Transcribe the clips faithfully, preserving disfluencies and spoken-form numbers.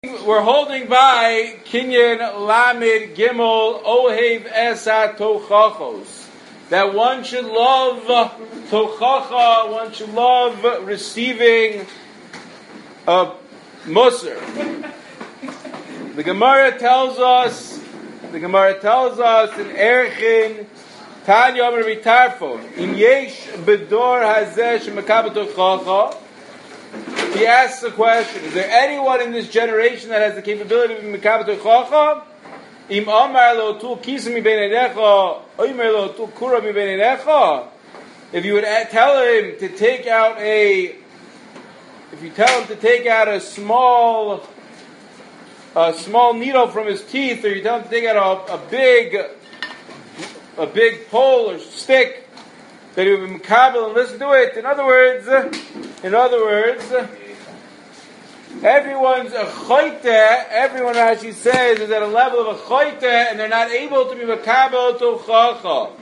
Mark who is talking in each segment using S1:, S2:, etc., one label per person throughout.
S1: We're holding by Kinyan Lamed Gimel Ohev Esat Tochachos. That one should love Tochacha, one should love receiving a Musar. The Gemara tells us, the Gemara tells us in Erchin, Tanya Amar Mitarfon, Im Yesh Bedor Hazeh Shemekabel Tochacha. He asks the question, is there anyone in this generation that has the capability of Mekabel Tochacha? Im Amar lo tu kisa mi beinecha, Omer lo tu kura mi beinecha. If you would tell him to take out a, if you tell him to take out a small, a small needle from his teeth, or you tell him to take out a, a big, a big pole or stick, that he would be Mekabel and listen to it. In other words, in other words, everyone's a choite, everyone, as she says, is at a level of a choite, and they're not able to be Mekabel Tochacha.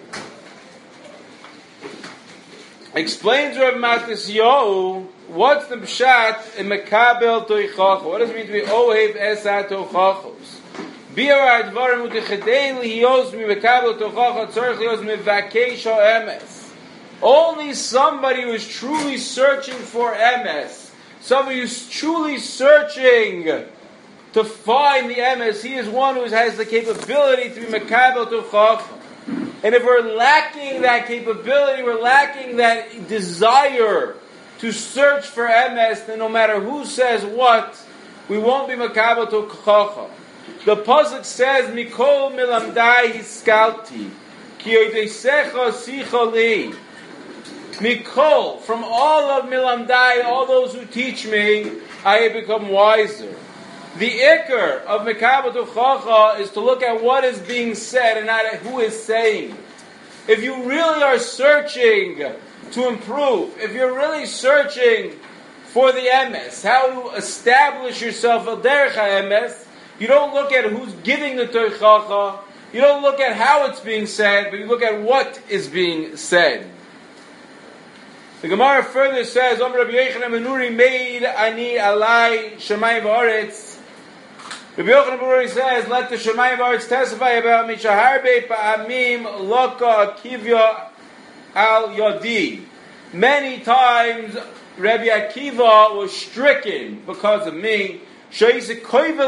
S1: Explains Rav Matisyahu, what's the pshat in Mekabel Tochacha? What does it mean to be Ohev Esat Tochachos? Bi'ar advarim utechedei lihiyos mi Mekabel Tochacha tzorich lihiyos mivakesh ha'emes. Only somebody who is truly searching for M S, somebody who's truly searching to find the M S, he is one who has the capability to be Mekabel Tochacha. And if we're lacking that capability, we're lacking that desire to search for M S, then no matter who says what, we won't be Mekabel Tochacha. The pasuk says, Mikol milamdai hiskalti, ki yodesecha sicha li. Mikol, from all of Milamdai, all those who teach me, I have become wiser. The ikar of Mekabel Tochacha is to look at what is being said and not at who is saying. If you really are searching to improve, if you're really searching for the M S, how to establish yourself al derech ha-M S, you don't look at who's giving the Tochacha, you don't look at how it's being said, but you look at what is being said. The Gemara further says, Om Rabbi Yochanan ben Nuri made ani alai Shemayim v'aretz. Rabbi Yochanan ben Nuri says, let the Shemayim v'aretz testify about me shaharbe pa'amim loka akivya al yodi. Many times Rabbi Akiva was stricken because of me. That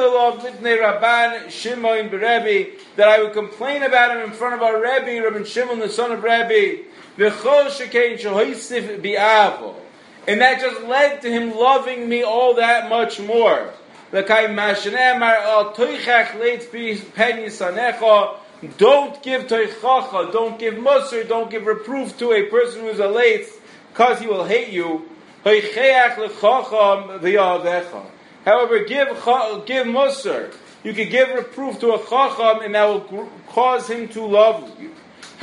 S1: I would complain about him in front of our Rebbe, Rabbi Shimon, the son of Rebbe. And that just led to him loving me all that much more. Don't give toichacha, don't give musar, don't give reproof to a person who is a late, because he will hate you. However, give give musar. You can give reproof to a chacham, and that will cause him to love you.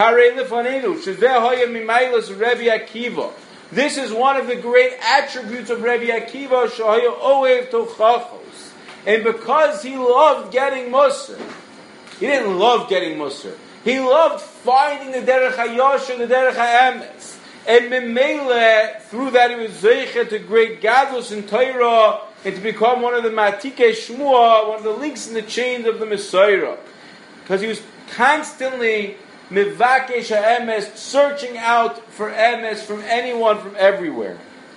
S1: This is one of the great attributes of Rabbi Akiva, and because he loved getting musar, he didn't love getting musar. He loved finding the derech hayosher, the derech haemes, and memele, through that he was zeicha to great gadlus and Torah, and to become one of the matike shmua, one of the links in the chains of the Messiah, because he was constantly Mivakesh ha'emes, searching out for emes from anyone, from everywhere.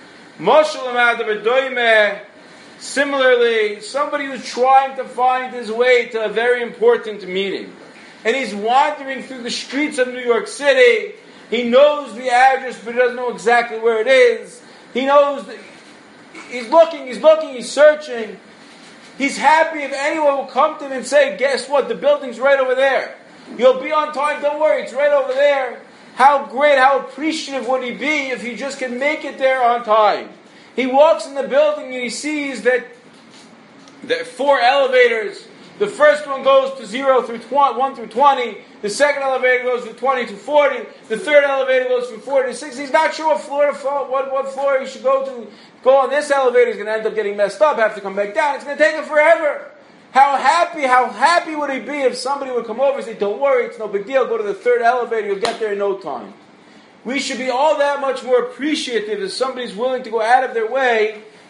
S1: Similarly, somebody who's trying to find his way to a very important meeting, and he's wandering through the streets of New York City. He knows the address, but he doesn't know exactly where it is. He knows that he's looking, he's looking, he's searching. He's happy if anyone will come to him and say, guess what, the building's right over there. You'll be on time, don't worry, it's right over there. How great, how appreciative would he be if he just can make it there on time? He walks in the building and he sees that there are four elevators. The first one goes to zero through twenty, one through twenty. The second elevator goes from twenty to forty. The third elevator goes from forty to sixty. He's not sure what floor to fall, what, what floor he should go to. Go on this elevator, he's going to end up getting messed up, have to come back down. It's going to take him forever. How happy, how happy would he be if somebody would come over and say, don't worry, it's no big deal, go to the third elevator, you'll get there in no time. We should be all that much more appreciative if somebody's willing to go out of their way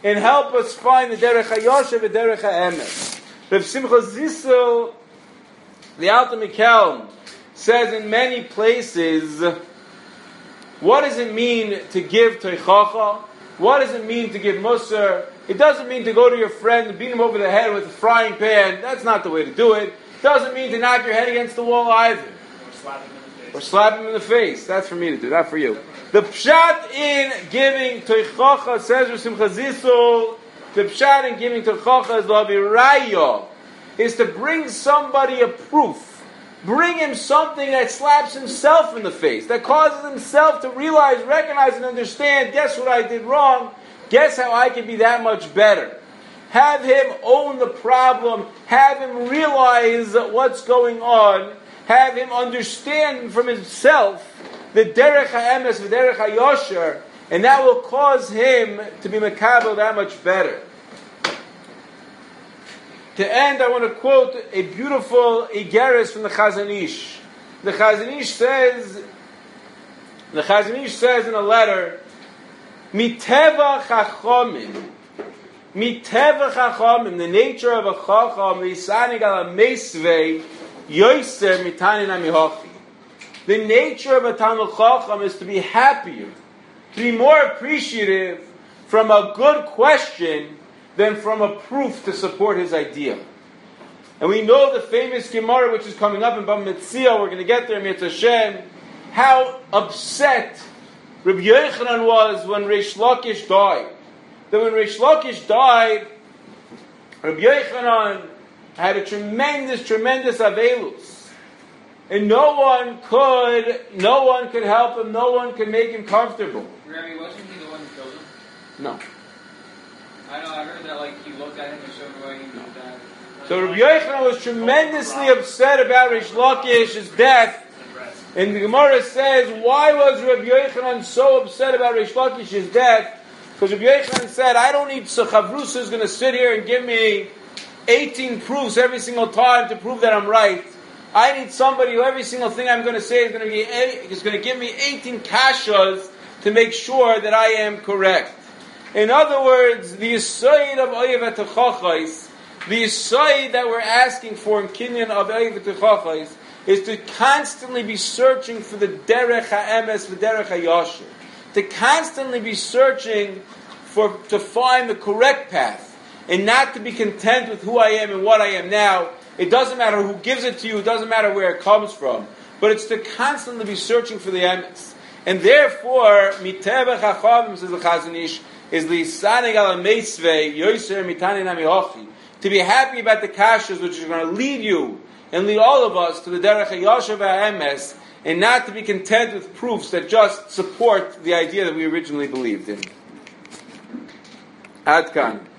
S1: and help us find the Derech HaYosher and the Derech HaEmes. Rav Simcha Zissel, the Alter Mikel, says in many places, what does it mean to give Teichacha? What does it mean to give Musar? It doesn't mean to go to your friend and beat him over the head with a frying pan. That's not the way to do it. It doesn't mean to knock your head against the wall either. Or slap him in the face. That's for me to do, not for you. The pshat in giving Teichacha, says Rav Simcha Zissel, the pshat in giving Teichacha is Laviraya, is to bring somebody a proof. Bring him something that slaps himself in the face, that causes himself to realize, recognize, and understand, guess what I did wrong? Guess how I can be that much better? Have him own the problem, have him realize what's going on, have him understand from himself the derech ha'emes, the derech ha'yosher, and that will cause him to be makabel that much better. To end, I want to quote a beautiful Igeris from the Chazon Ish. The Chazon Ish says, the Chazon Ish says in a letter, Miteva chachomim, Miteva chachomim, the nature of a chacham, Yisanig ala meisvei, yoiser mitanin amihochi. The nature of a Talmud Chacham is to be happier, to be more appreciative from a good question than from a proof to support his idea. And we know the famous Gemara, which is coming up in Bava Metzia, we're going to get there, Mitzvah Hashem, how upset Rabbi Yochanan was when Reish Lakish died. That when Reish Lakish died, Rabbi Yochanan had a tremendous, tremendous avelus. And no one could, no one could help him, no one could make him comfortable.
S2: Rabbi, wasn't he the one who killed him?
S1: No.
S2: I know, I heard that, like, he looked at him and showed him why he did that.
S1: So Rabbi Yochanan was tremendously upset about Reish Lakish's death. And the Gemara says, why was Rabbi Yochanan so upset about Reish Lakish's death? Because Rabbi Yochanan said, I don't need Chavrusa who's going to sit here and give me eighteen proofs every single time to prove that I'm right. I need somebody who every single thing I'm going to say is going to be is going to give me eighteen kashas to make sure that I am correct. In other words, the yisoid of Oyev Etachachais, the yisoid that we're asking for in Kinyan of Oyev Etachachais, is to constantly be searching for the derech ha'emes, the derech ha'yasher, to constantly be searching for to find the correct path, and not to be content with who I am and what I am now. It doesn't matter who gives it to you, it doesn't matter where it comes from, but it's to constantly be searching for the emes. And therefore, mitevach hachavim, says the Chazon Ish, is lisanig ala meisvei yoser mitani namihochi, to be happy about the kashas which are going to lead you and lead all of us to the derech ha'yasher v'ha'emes, and not to be content with proofs that just support the idea that we originally believed in. Ad kan.